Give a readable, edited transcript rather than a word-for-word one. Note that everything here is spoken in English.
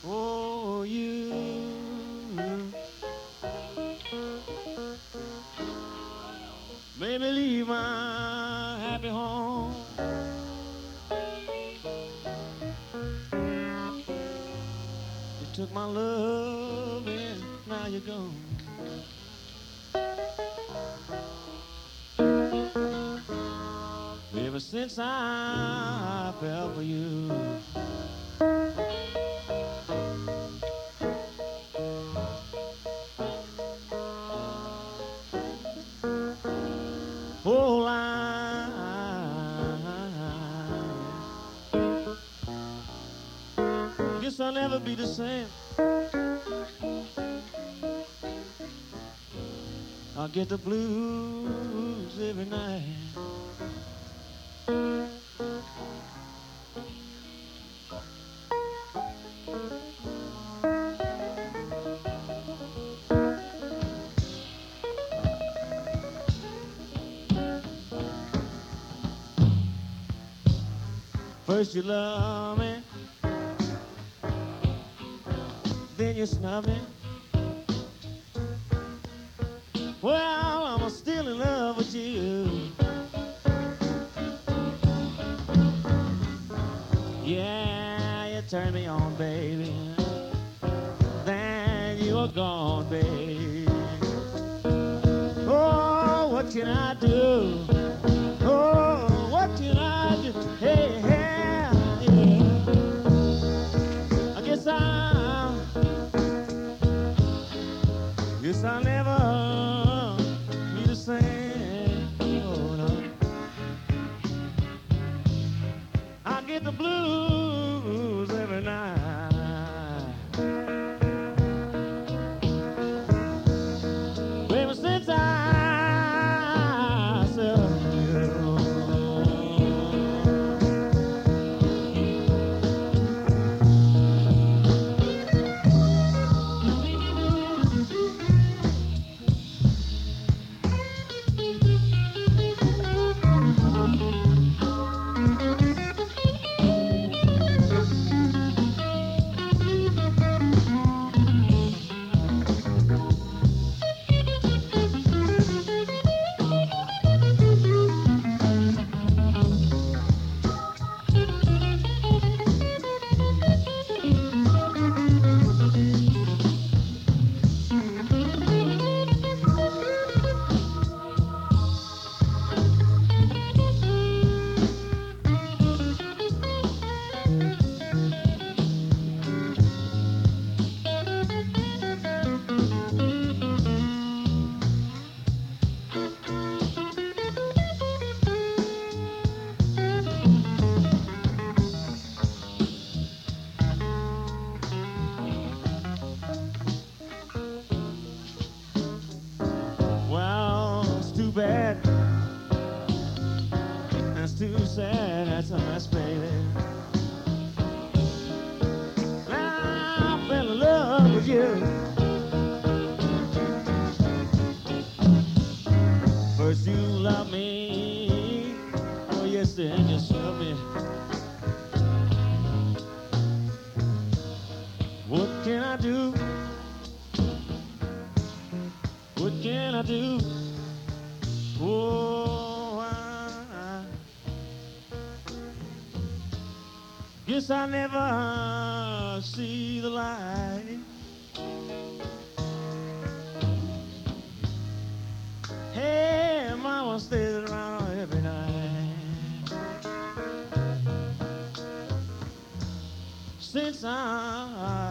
for you. Made me leave my happy home. You took my love and now you're gone. Ever since I fell for you, oh, guess I'll never be the same. I'll get the blues every night. First you love me, then you snub me. Well, I'm still in love with you. Yeah, you turn me on, baby. Then you are gone, baby. Oh, what can I do? Oh, what can I do? Hey, hey, yeah. I guess I'll never be the same. Oh, no. I get the blues every night. Ever since I said you. Too bad, that's too sad, that's a mess, baby. I fell in love with you. First you loved me, oh yes, then you shoved me. What can I do? What can I do? Oh, I guess I never see the light. Hey, mama stays around every night. Since I